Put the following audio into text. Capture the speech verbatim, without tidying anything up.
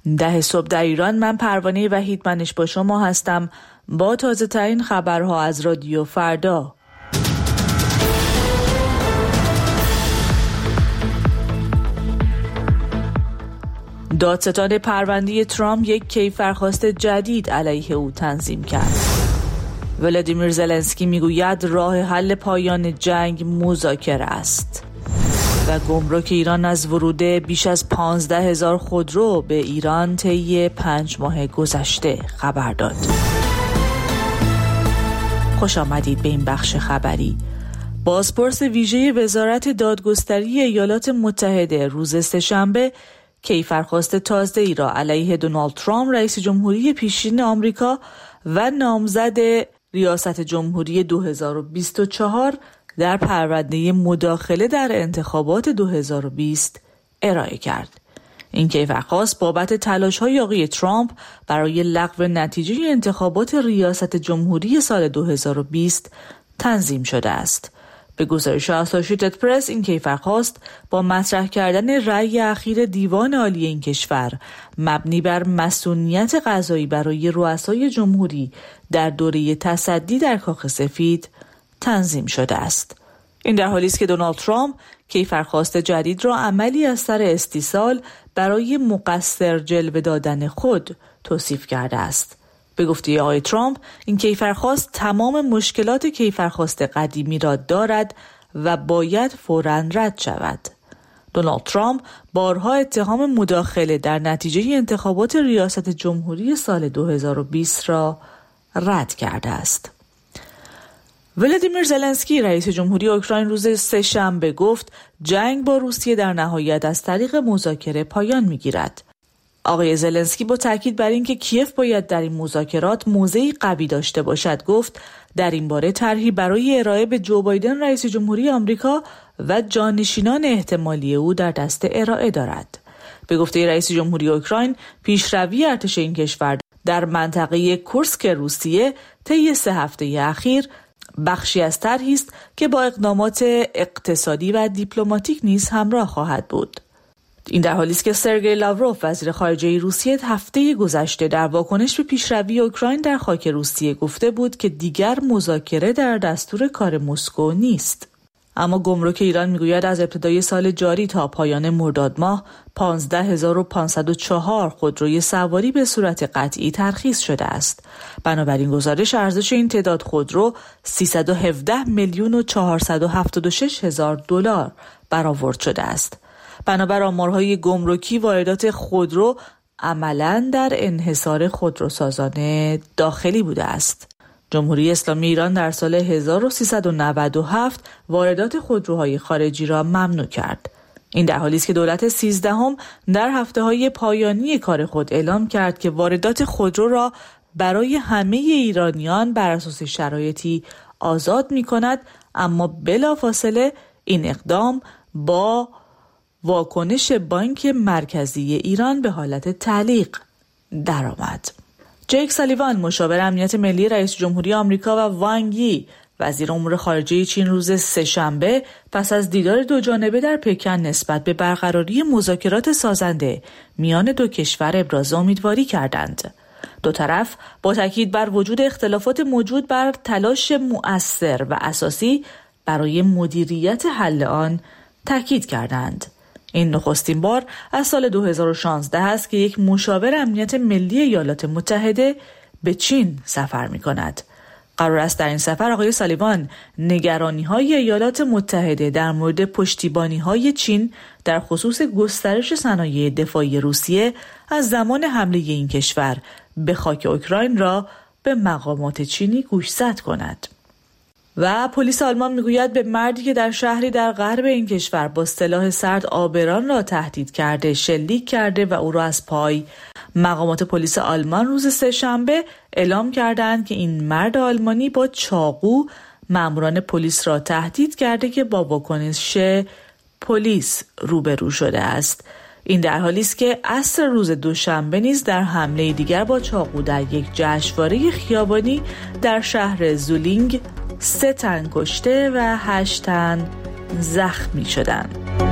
ده صبح در ایران. من پروانه وحیدمنش با شما هستم با تازه ترین خبرها از رادیو فردا. دادستان پرونده ترامپ یک کیفرخواست جدید علیه او تنظیم کرد. ولادیمیر زلنسکی میگوید راه حل پایان جنگ مذاکره است. و گمرک ایران از ورود بیش از پانزده هزار خودرو به ایران طی پنج ماه گذشته خبر داد. خوش آمدید به این بخش خبری. بازپرس ویژه وزارت دادگستری ایالات متحده روز سه‌شنبه کیفرخواست تازه‌ای را علیه دونالد ترامپ رئیس جمهوری پیشین آمریکا و نامزد ریاست جمهوری دو هزار و بیست و چهار در پرونده مداخله در انتخابات دو هزار و بیست ارائه کرد. این کیفرخواست بابت تلاش‌های آقای ترامپ برای لغو نتیجه انتخابات ریاست جمهوری سال دو هزار و بیست تنظیم شده است. به گزارش اسوسییتد پرس این کیفرخواست با مطرح کردن رأی اخیر دیوان عالی این کشور مبنی بر مصونیت قضایی برای رؤسای جمهوری در دوره تصدی در کاخ سفید تنظیم شده است. این در حالی است که دونالد ترامپ کیفرخواست جدید را عملی از سر استیصال برای مقصر جلوه دادن خود توصیف کرده است. به گفته آقای ترامپ این کیفرخواست تمام مشکلات کیفرخواست قدیمی را دارد و باید فوراً رد شود. دونالد ترامپ بارها اتهام مداخله در نتیجه انتخابات ریاست جمهوری سال دو هزار و بیست را رد کرده است. ولادیمیر زلنسکی رئیس جمهوری اوکراین روز سه‌شنبه گفت جنگ با روسیه در نهایت از طریق مذاکره پایان می‌گیرد. آقای زلنسکی با تاکید بر اینکه کیف باید در این مذاکرات موضعی قوی داشته باشد گفت در این باره طرحی برای ارائه به جو بایدن رئیس جمهوری آمریکا و جانشینان احتمالی او در دست ارائه دارد. به گفته رئیس جمهوری اوکراین پیشروی ارتش این کشور در منطقه کورسک روسیه طی سه هفته اخیر بخشی از طرحی است که با اقدامات اقتصادی و دیپلماتیک نیز همراه خواهد بود. این در حالی است که سرگئی لاوروف وزیر خارجه روسیه هفته گذشته در واکنش به پیشروی اوکراین در خاک روسیه گفته بود که دیگر مذاکره در دستور کار مسکو نیست. اما گمرک ایران میگوید از ابتدای سال جاری تا پایان مرداد ماه پانزده هزار و پانصد و چهار خودروی سواری به صورت قطعی ترخیص شده است. بنابراین گزارش ارزش این تعداد خودرو سیصد و هفده میلیون و چهارصد و هفتاد و شش هزار دلار برآورد شده است. بنابر آمارهای گمرکی واردات خودرو عملاً در انحصار خودروسازان داخلی بوده است. جمهوری اسلامی ایران در سال هزار و سیصد و نود و هفت واردات خودروهای خارجی را ممنوع کرد. این در حالی است که دولت سیزدهم در هفته‌های پایانی کار خود اعلام کرد که واردات خودرو را برای همه ایرانیان بر اساس شرایطی آزاد می‌کند، اما بلافاصله این اقدام با واکنش بانک مرکزی ایران به حالت تعلیق درآمد. جیک سالیوان مشاور امنیت ملی رئیس جمهوری آمریکا و وانگ یی وزیر امور خارجه چین روز سه‌شنبه پس از دیدار دو جانبه در پکن نسبت به برقراری مذاکرات سازنده میان دو کشور ابراز امیدواری کردند. دو طرف با تاکید بر وجود اختلافات موجود بر تلاش مؤثر و اساسی برای مدیریت حل آن تاکید کردند. این نخستین بار از سال دو هزار و شانزده است که یک مشاور امنیت ملی ایالات متحده به چین سفر می کند. قرار است در این سفر آقای سالیوان نگرانی‌های ایالات متحده در مورد پشتیبانی‌های چین در خصوص گسترش صنایع دفاعی روسیه از زمان حمله این کشور به خاک اوکراین را به مقامات چینی گوشزد کند. و پلیس آلمان میگوید به مردی که در شهری در غرب این کشور با سلاح سرد آبران را تهدید کرده شلیک کرده و او را از پای. مقامات پلیس آلمان روز سه‌شنبه اعلام کردند که این مرد آلمانی با چاقو ماموران پلیس را تهدید کرده که با واکنش پلیس روبرو شده است. این در حالی است که عصر روز دوشنبه نیز در حمله دیگر با چاقو در یک جشنواره خیابانی در شهر زولینگ سه تن کشته و هشت تن زخمی شدند.